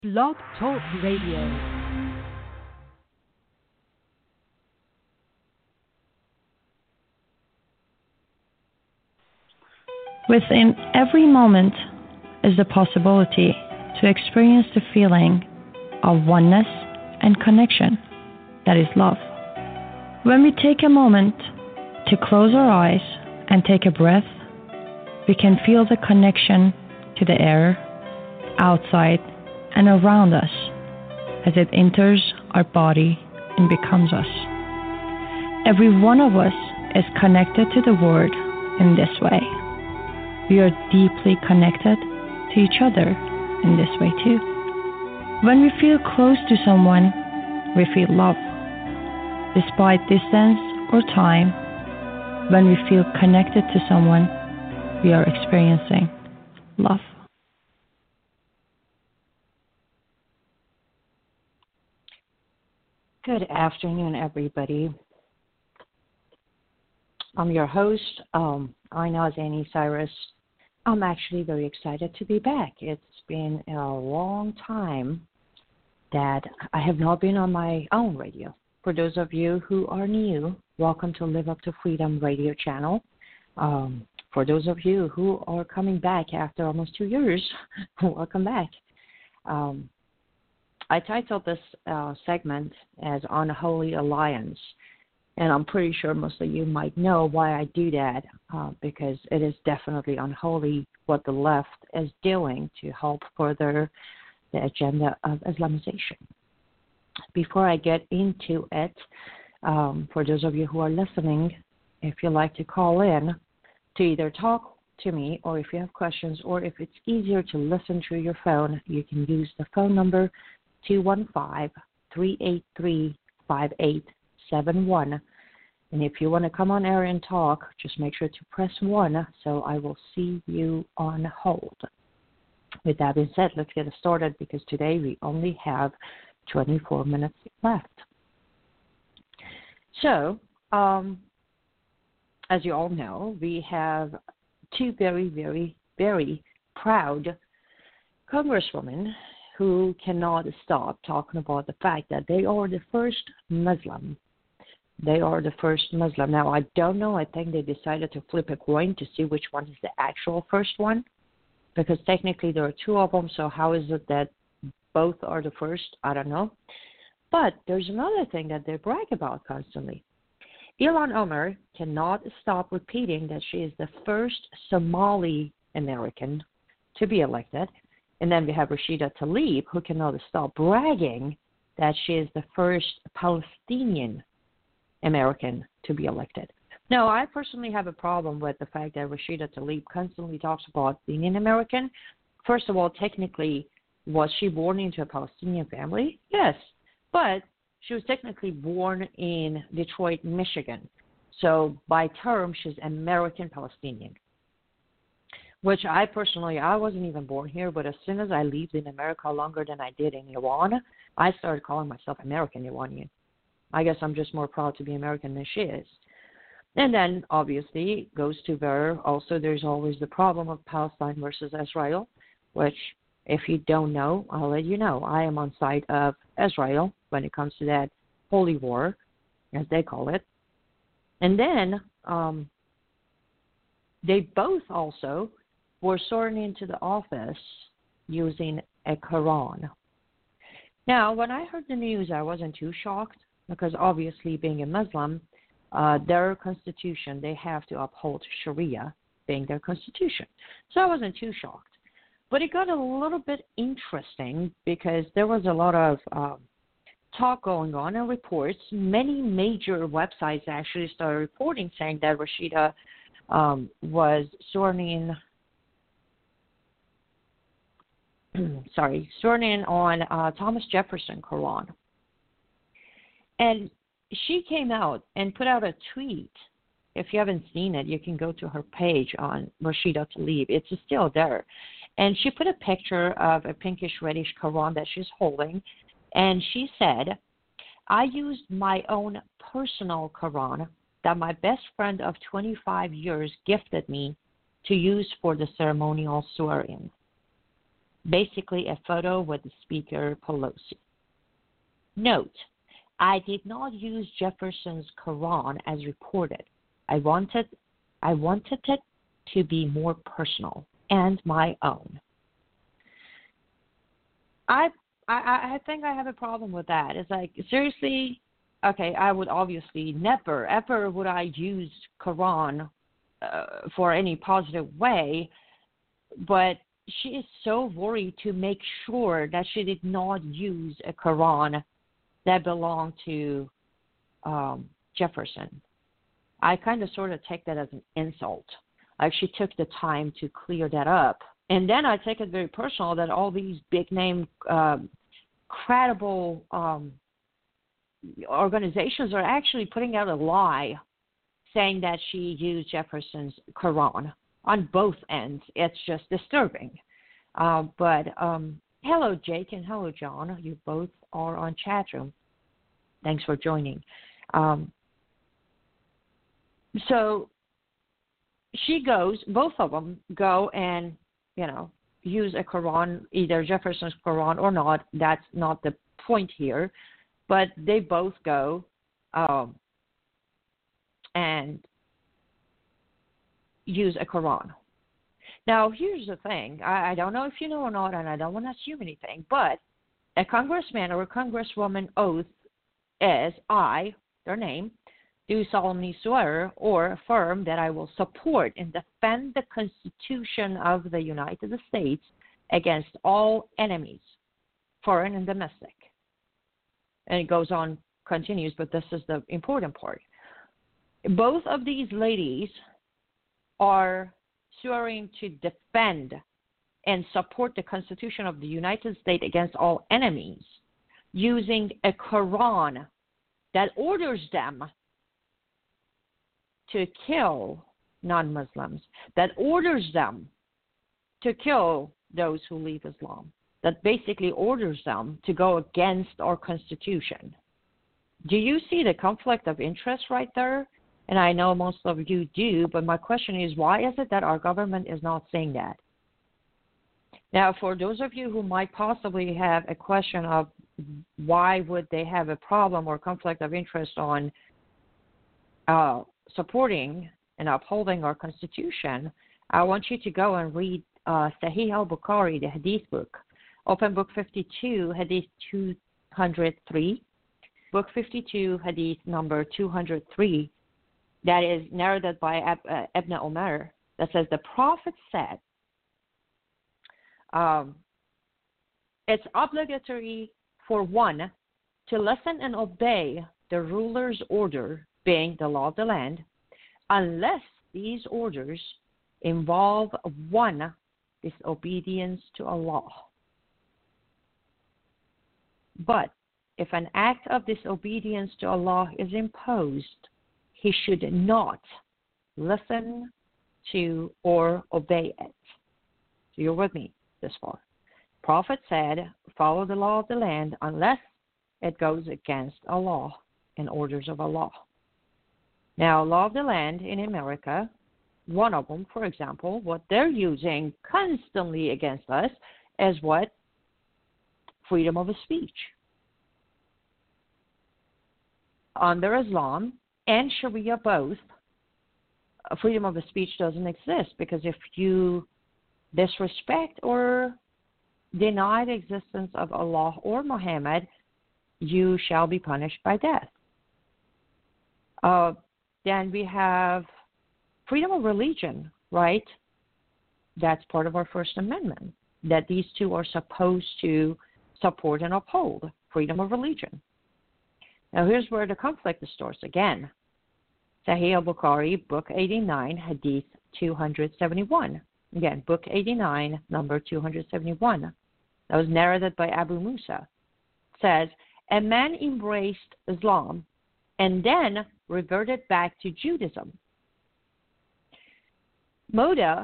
Blog Talk Radio. Within every moment is the possibility to experience the feeling of oneness and connection that is love. When we take a moment to close our eyes and take a breath, we can feel the connection to the air, outside, and around us as it enters our body and becomes us. Every one of us is connected to the world in this way. We are deeply connected to each other in this way too. When we feel close to someone, we feel love. Despite distance or time, when we feel connected to someone, we are experiencing love. Good afternoon, everybody. I'm your host. I know Annie Cyrus. I'm actually very excited to be back. It's been a long time that I have not been on my own radio. For those of you who are new, welcome to Live Up to Freedom radio channel. For those of you who are coming back after almost 2 years, welcome back. I titled this segment as Unholy Alliance, and I'm pretty sure most of you might know why I do that, because it is definitely unholy what the left is doing to help further the agenda of Islamization. Before I get into it, for those of you who are listening, if you'd like to call in to either talk to me, or if you have questions, or if it's easier to listen through your phone, you can use the phone number 215-383-5871. And if you want to come on air and talk, just make sure to press 1 so I will see you on hold. With that being said, let's get started because today we only have 24 minutes left. So, as you all know, we have two very, very, very proud congresswomen who cannot stop talking about the fact that they are the first Muslim. They are the first Muslim. Now, I don't know. I think they decided to flip a coin to see which one is the actual first one, because technically there are two of them, so how is it that both are the first? I don't know. But there's another thing that they brag about constantly. Ilhan Omar cannot stop repeating that she is the first Somali American to be elected. And then we have Rashida Tlaib, who cannot stop bragging that she is the first Palestinian American to be elected. Now, I personally have a problem with the fact that Rashida Tlaib constantly talks about being an American. First of all, technically, was she born into a Palestinian family? Yes, but she was technically born in Detroit, Michigan. So by term, she's American Palestinian. Which I wasn't even born here, but as soon as I lived in America longer than I did in Iran, I started calling myself American Iranian. I guess I'm just more proud to be American than she is. And then, obviously, it goes to where also there's always the problem of Palestine versus Israel, which, if you don't know, I'll let you know. I am on side of Israel when it comes to that holy war, as they call it. And then they both also were sworn into the office using a Quran. Now, when I heard the news, I wasn't too shocked because obviously being a Muslim, their constitution, they have to uphold Sharia being their constitution. So I wasn't too shocked. But it got a little bit interesting because there was a lot of talk going on and reports. Many major websites actually started reporting saying that Rashida was sworn in on Thomas Jefferson Quran. And she came out and put out a tweet. If you haven't seen it, you can go to her page on Rashida Tlaib. It's still there. And she put a picture of a pinkish-reddish Quran that she's holding. And she said, I used my own personal Quran that my best friend of 25 years gifted me to use for the ceremonial swearing. basically a photo with Speaker Pelosi. Note, I did not use Jefferson's Quran as reported. I wanted it to be more personal and my own. I think I have a problem with that. It's like, seriously, okay, I would obviously never, ever would I use Quran for any positive way, but she is so worried to make sure that she did not use a Quran that belonged to Jefferson. I kind of sort of take that as an insult. Like, she took the time to clear that up. And then I take it very personal that all these big-name, credible organizations are actually putting out a lie saying that she used Jefferson's Quran on both ends. It's just disturbing. But hello, Jake, and hello, John. You both are on chat room. Thanks for joining. So she goes, both of them go and, use a Quran, either Jefferson's Quran or not. That's not the point here. But they both go and use a Quran. Now, here's the thing. I don't know if you know or not, and I don't want to assume anything, but a congressman or a congresswoman oath is I, their name, do solemnly swear or affirm that I will support and defend the Constitution of the United States against all enemies, foreign and domestic. And it goes on, continues, but this is the important part. Both of these ladies are swearing to defend and support the Constitution of the United States against all enemies using a Quran that orders them to kill non-Muslims, that orders them to kill those who leave Islam, that basically orders them to go against our Constitution. Do you see the conflict of interest right there? And I know most of you do, but my question is, why is it that our government is not saying that? Now, for those of you who might possibly have a question of why would they have a problem or conflict of interest on supporting and upholding our Constitution, I want you to go and read Sahih al-Bukhari, the Hadith book. Open Book 52, Hadith 203. Book 52, Hadith number 203. That is narrated by Ibn Umar. That says, the Prophet said, it's obligatory for one to listen and obey the ruler's order, being the law of the land, unless these orders involve one, disobedience to Allah. But if an act of disobedience to Allah is imposed, he should not listen to or obey it. So you're with me this far. Prophet said, follow the law of the land unless it goes against Allah and orders of Allah. Now, law of the land in America, one of them, for example, what they're using constantly against us is what? Freedom of speech. Under Islam and Sharia both, freedom of speech doesn't exist, because if you disrespect or deny the existence of Allah or Muhammad, you shall be punished by death. Then we have freedom of religion, right? That's part of our First Amendment, that these two are supposed to support and uphold, freedom of religion. Now here's where the conflict starts again. Sahih al-Bukhari, Book 89, Hadith 271. Again, Book 89, number 271. That was narrated by Abu Musa. It says, a man embraced Islam and then reverted back to Judaism. Modeh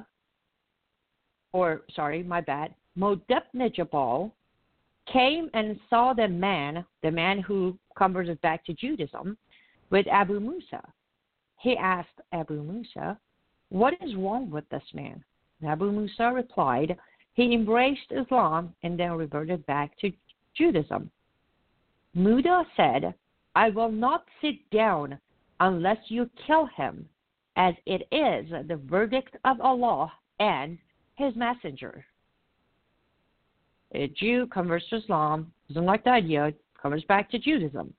ibn Jabal came and saw the man who converted back to Judaism, with Abu Musa. He asked Abu Musa, what is wrong with this man? And Abu Musa replied, He embraced Islam and then reverted back to Judaism. Muda said, I will not sit down unless you kill him, as it is the verdict of Allah and His Messenger. A Jew converts to Islam, doesn't like the idea, converts back to Judaism.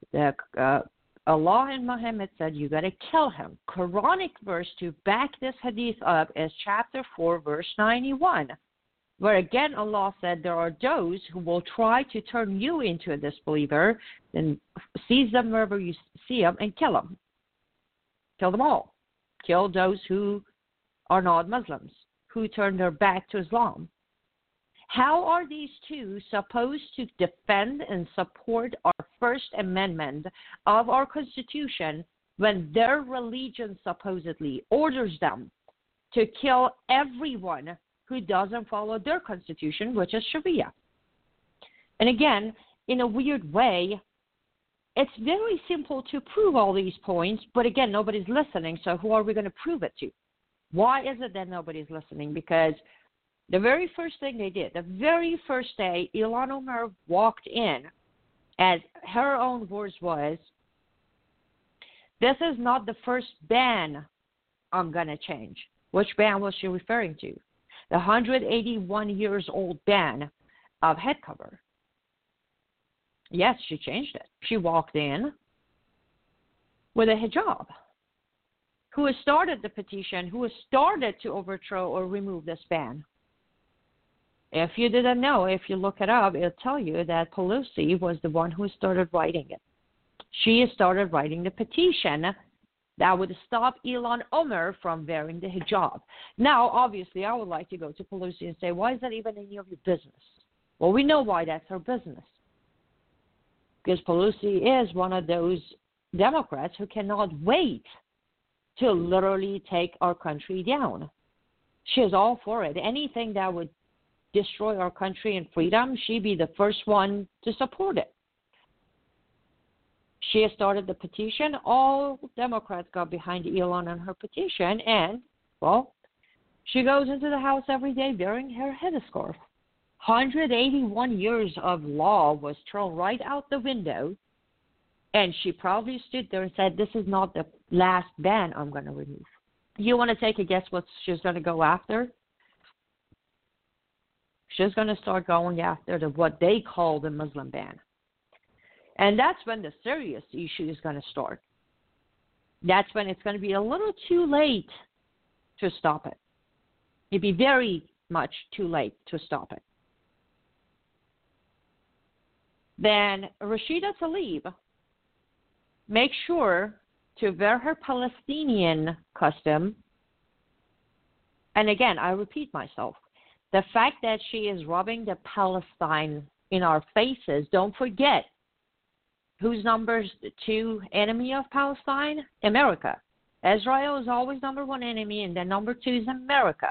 Allah and Muhammad said, you got to kill him. Quranic verse to back this hadith up is chapter 4, verse 91, where again Allah said, there are those who will try to turn you into a disbeliever, then seize them wherever you see them and kill them. Kill them all. Kill those who are not Muslims, who turn their back to Islam. How are these two supposed to defend and support our First Amendment of our Constitution when their religion supposedly orders them to kill everyone who doesn't follow their Constitution, which is Sharia? And again, in a weird way, it's very simple to prove all these points, but again, nobody's listening, so who are we going to prove it to? Why is it that nobody's listening? Because the very first thing they did, the very first day Ilhan Omar walked in, as her own words was, this is not the first ban I'm going to change. Which ban was she referring to? The 181 years old ban of head cover. Yes, she changed it. She walked in with a hijab. Who has started the petition, who has started to overthrow or remove this ban? If you didn't know, if you look it up, it'll tell you that Pelosi was the one who started writing it. She started writing the petition that would stop Ilhan Omar from wearing the hijab. Now, obviously, I would like to go to Pelosi and say, why is that even any of your business? Well, we know why that's her business. Because Pelosi is one of those Democrats who cannot wait to literally take our country down. She is all for it. Anything that would destroy our country and freedom, she'd be the first one to support it. She has started the petition. All Democrats got behind Elon and her petition, and, well, she goes into the House every day wearing her headscarf. 181 years of law was thrown right out the window, and she probably stood there and said, this is not the last ban I'm going to remove. You want to take a guess what she's going to go after? She's going to start going after what they call the Muslim ban. And that's when the serious issue is going to start. That's when it's going to be a little too late to stop it. It'd be very much too late to stop it. Then Rashida Tlaib makes sure to wear her Palestinian costume. And again, I repeat myself. The fact that she is rubbing the Palestine in our faces, don't forget, who's number 2 enemy of Palestine? America. Israel is always number 1 enemy, and then number 2 is America.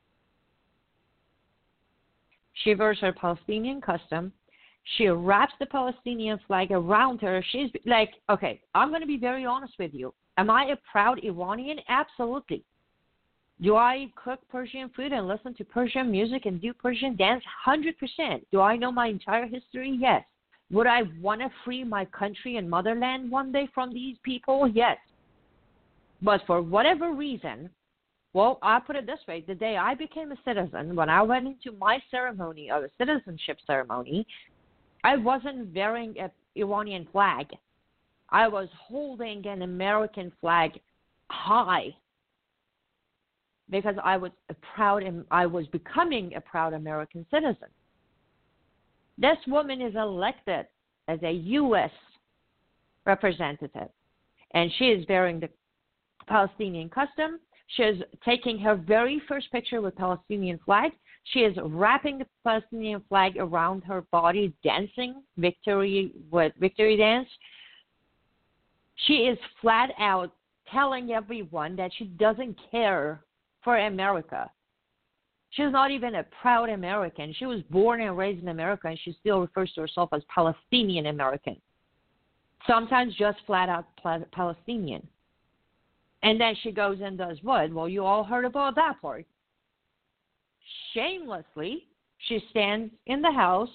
She wears her Palestinian costume. She wraps the Palestinian flag around her. She's like, okay, I'm going to be very honest with you. Am I a proud Iranian? Absolutely. Do I cook Persian food and listen to Persian music and do Persian dance? 100%. Do I know my entire history? Yes. Would I want to free my country and motherland one day from these people? Yes. But for whatever reason, well, I'll put it this way. The day I became a citizen, when I went into my ceremony of a citizenship ceremony, I wasn't wearing an Iranian flag. I was holding an American flag high because I was becoming a proud American citizen. This woman is elected as a U.S. representative, and she is wearing the Palestinian costume. She is taking her very first picture with Palestinian flag. She is wrapping the Palestinian flag around her body, dancing victory dance. She is flat out telling everyone that she doesn't care for America. She's not even a proud American. She was born and raised in America, and she still refers to herself as Palestinian American. Sometimes just flat out Palestinian. And then she goes and does what? Well, you all heard about that part. shamelessly, she stands in the House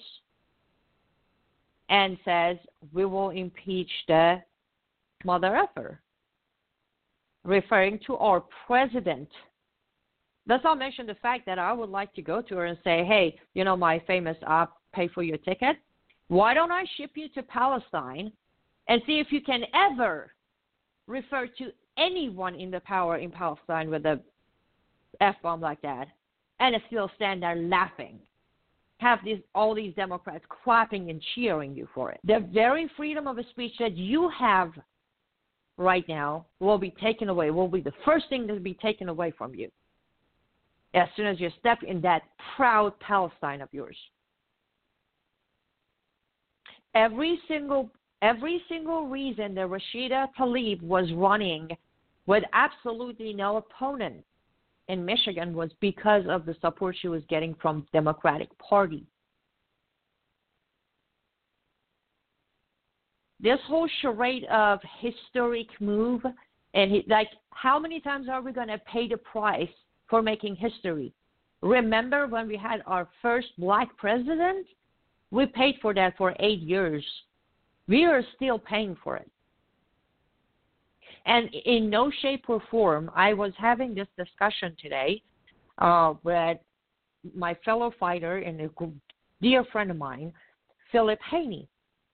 and says, we will impeach the mother effer, referring to our president. Does not mention the fact that I would like to go to her and say, hey, my famous, I'll pay for your ticket. Why don't I ship you to Palestine and see if you can ever refer to anyone in the power in Palestine with a F-bomb like that and still stand there laughing. Have all these Democrats clapping and cheering you for it. The very freedom of speech that you have right now will be taken away, will be the first thing to be taken away from you as soon as you step in that proud Palestine of yours. Every single reason that Rashida Tlaib was running with absolutely no opponent in Michigan was because of the support she was getting from Democratic Party. This whole charade of historic move, and how many times are we going to pay the price for making history? Remember when we had our first black president? We paid for that for 8 years. We are still paying for it. And in no shape or form, I was having this discussion today with my fellow fighter and a dear friend of mine, Philip Haney.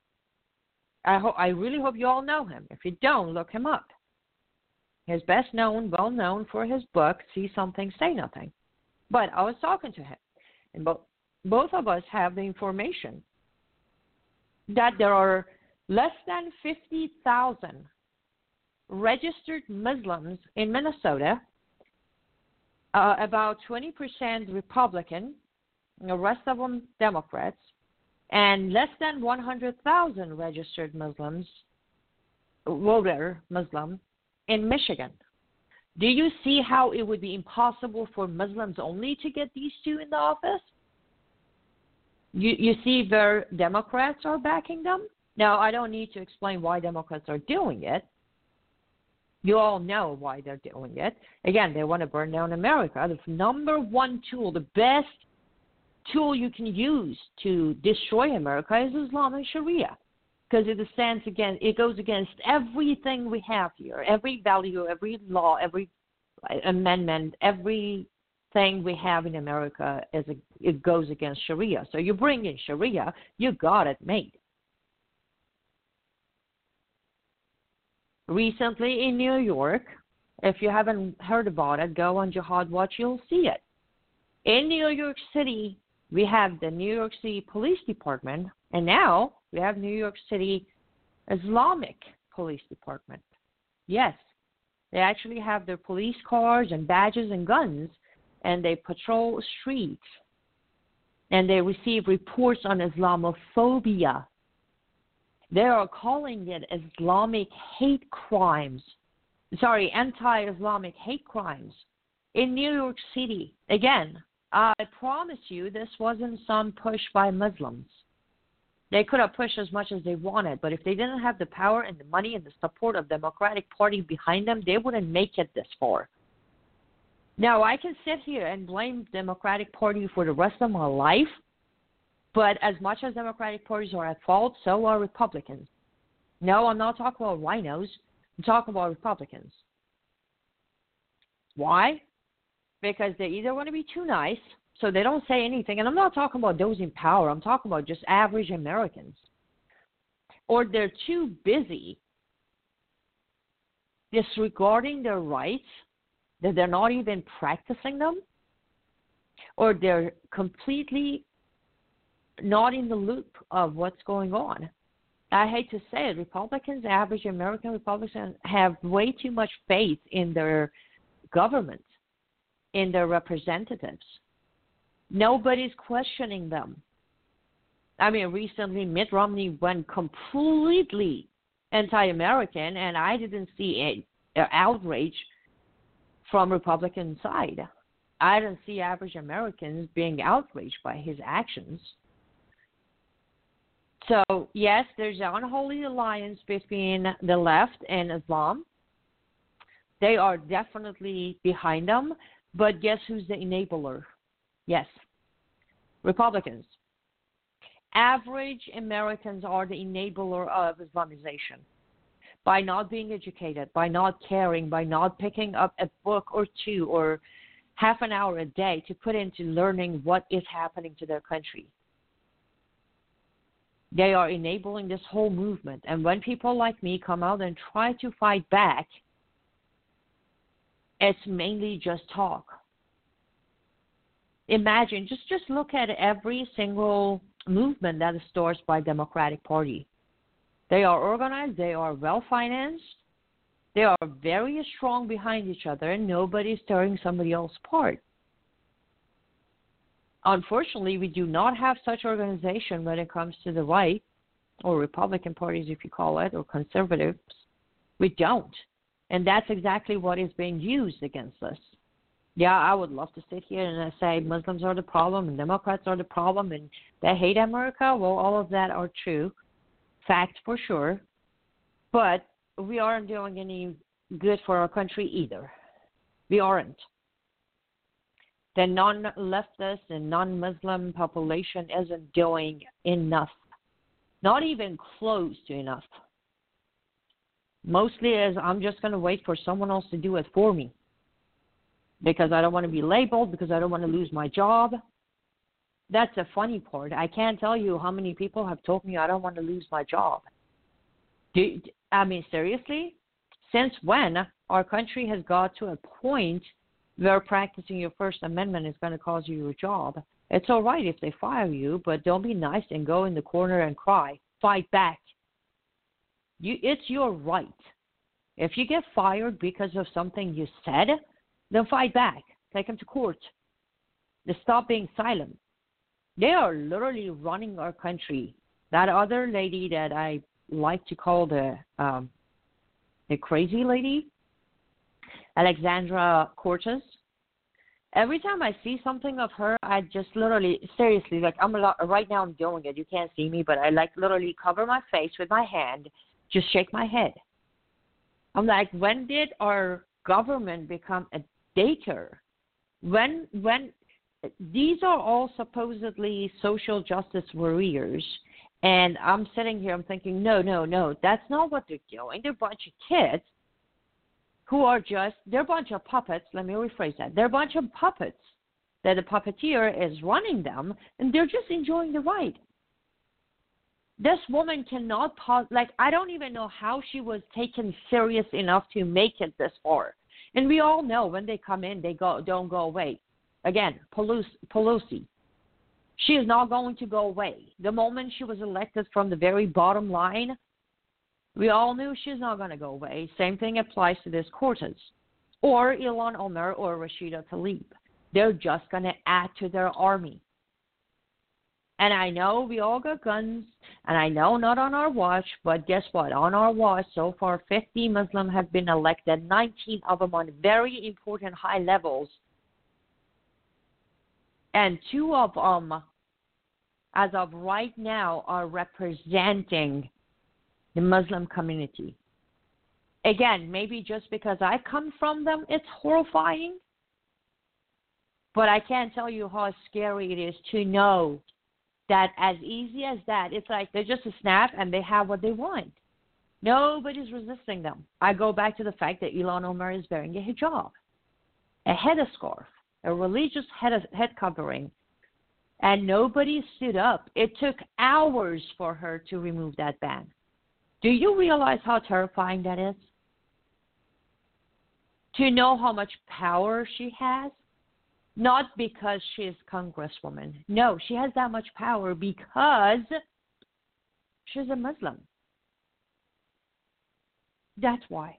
I really hope you all know him. If you don't, look him up. He's best known, well known for his book, See Something, Say Nothing. But I was talking to him, and both of us have the information that there are less than 50,000 registered Muslims in Minnesota, about 20% Republican, the rest of them Democrats, and less than 100,000 registered Muslims, voter Muslim, in Michigan. Do you see how it would be impossible for Muslims only to get these two in the office? You see where Democrats are backing them? Now, I don't need to explain why Democrats are doing it. You all know why they're doing it. Again, they want to burn down America. The number one tool, the best tool you can use to destroy America is Islamic Sharia, because it goes against everything we have here, every value, every law, every amendment, everything we have in America it goes against Sharia. So you bring in Sharia, you got it made. Recently in New York, if you haven't heard about it, go on Jihad Watch, you'll see it. In New York City, we have the New York City Police Department, and now we have New York City Islamic Police Department. Yes, they actually have their police cars and badges and guns, and they patrol streets, and they receive reports on Islamophobia. They are calling it Islamic hate crimes. Anti-Islamic hate crimes in New York City. Again, I promise you this wasn't some push by Muslims. They could have pushed as much as they wanted, but if they didn't have the power and the money and the support of the Democratic Party behind them, they wouldn't make it this far. Now, I can sit here and blame the Democratic Party for the rest of my life, but as much as Democratic parties are at fault, so are Republicans. No, I'm not talking about rhinos. I'm talking about Republicans. Why? Because they either want to be too nice, so they don't say anything. And I'm not talking about those in power. I'm talking about just average Americans. Or they're too busy disregarding their rights that they're not even practicing them. Or they're completely not in the loop of what's going on. I hate to say it, Republicans, average American Republicans, have way too much faith in their government, in their representatives. Nobody's questioning them. I mean, recently Mitt Romney went completely anti-American, and I didn't see an outrage from Republican side. I didn't see average Americans being outraged by his actions. So, yes, there's an unholy alliance between the left and Islam. They are definitely behind them, but guess who's the enabler? Yes. Republicans. Average Americans are the enabler of Islamization. By not being educated, by not caring, by not picking up a book or two or half an hour a day to put into learning what is happening to their country. They are enabling this whole movement. And when people like me come out and try to fight back, it's mainly just talk. Imagine, just look at every single movement that is started by Democratic Party. They are organized, they are well-financed, they are very strong behind each other, and nobody's tearing somebody else apart. Unfortunately, we do not have such organization when it comes to the right, or Republican parties, if you call it, or conservatives. We don't. And that's exactly what is being used against us. Yeah, I would love to sit here and say Muslims are the problem and Democrats are the problem and they hate America. Well, all of that are true. Fact for sure. But we aren't doing any good for our country either. We aren't. The non-leftist and non-Muslim population isn't doing enough. Not even close to enough. Mostly as I'm just going to wait for someone else to do it for me. Because I don't want to be labeled, because I don't want to lose my job. That's the funny part. I can't tell you how many people have told me I don't want to lose my job. I mean, seriously? Since when our country has got to a point where practicing your First Amendment is going to cost you your job? It's all right if they fire you, but don't be nice and go in the corner and cry. Fight back. It's your right. If you get fired because of something you said, then fight back. Take them to court. They stop being silent. They are literally running our country. That other lady that I like to call the crazy lady, Alexandra Cortez. Every time I see something of her, I just literally, seriously, like right now I'm doing it. You can't see me, but I like literally cover my face with my hand, just shake my head. I'm like, when did our government become a daycare? When these are all supposedly social justice warriors, and I'm sitting here, I'm thinking, no, that's not what they're doing. They're a bunch of kids who are they're a bunch of puppets. Let me rephrase that. They're a bunch of puppets that the puppeteer is running them, and they're just enjoying the ride. This woman cannot I don't even know how she was taken serious enough to make it this far. And we all know when they come in, don't go away. Again, Pelosi. She is not going to go away. The moment she was elected from the very bottom line, we all knew she's not going to go away. Same thing applies to this Cortez or Ilhan Omar or Rashida Tlaib. They're just going to add to their army. And I know we all got guns, and I know not on our watch, but guess what? On our watch, so far, 50 Muslims have been elected, 19 of them on very important high levels. And 2 of them, as of right now, are representing the Muslim community. Again, maybe just because I come from them, it's horrifying. But I can't tell you how scary it is to know that as easy as that, it's like they're just a snap and they have what they want. Nobody's resisting them. I go back to the fact that Ilhan Omar is wearing a hijab, a headscarf, a religious head covering, and nobody stood up. It took hours for her to remove that ban. Do you realize how terrifying that is? To know how much power she has? Not because she's congresswoman. No, she has that much power because she's a Muslim. That's why.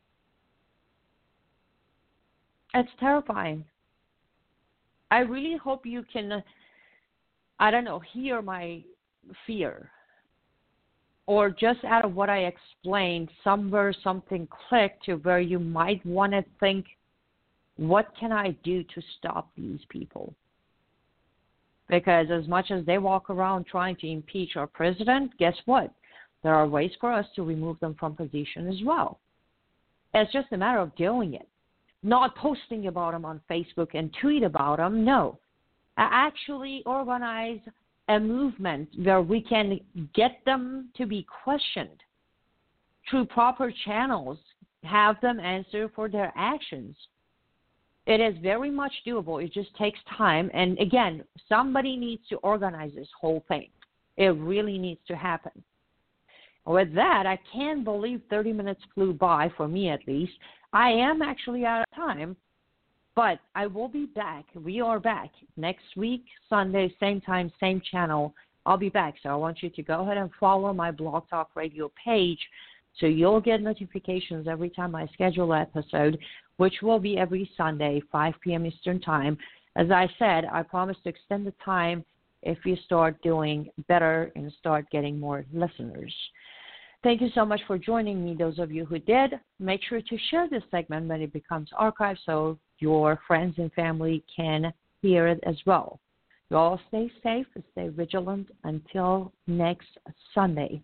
It's terrifying. I really hope you can, hear my fear. Or just out of what I explained, somewhere something clicked to where you might want to think, what can I do to stop these people? Because as much as they walk around trying to impeach our president, guess what? There are ways for us to remove them from position as well. It's just a matter of doing it. Not posting about them on Facebook and tweet about them, no. actually organize a movement where we can get them to be questioned through proper channels, have them answer for their actions. It is very much doable. It just takes time. And again, somebody needs to organize this whole thing. It really needs to happen. With that, I can't believe 30 minutes flew by, for me at least. I am actually out of time, but I will be back. We are back next week, Sunday, same time, same channel. I'll be back. So I want you to go ahead and follow my Blog Talk Radio page so you'll get notifications every time I schedule an episode, which will be every Sunday, 5 p.m. Eastern Time. As I said, I promise to extend the time if you start doing better and start getting more listeners. Thank you so much for joining me, those of you who did. Make sure to share this segment when it becomes archived so your friends and family can hear it as well. You all stay safe and stay vigilant until next Sunday.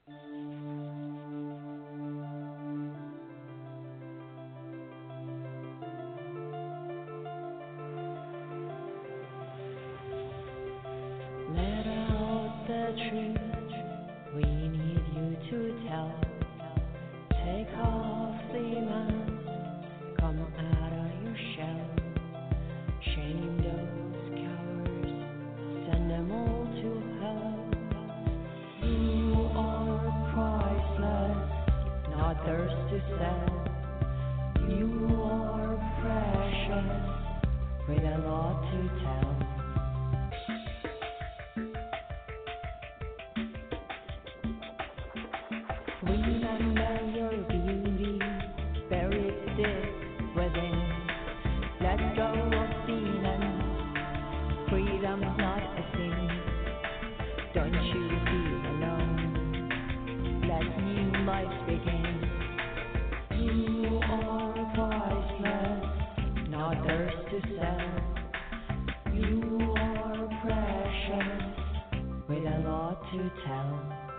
Let out the truth. We need you to tell. Take off the mask. Come out of your shell. Shame those cowards. Send them all to hell. You are priceless, not theirs to sell. You are precious, with a lot to tell. Remember your beauty, buried deep within. Let go of demons, freedom's not a sin. Don't you feel alone, let new life begin. You are priceless, not theirs to sell. You are precious, with a lot to tell.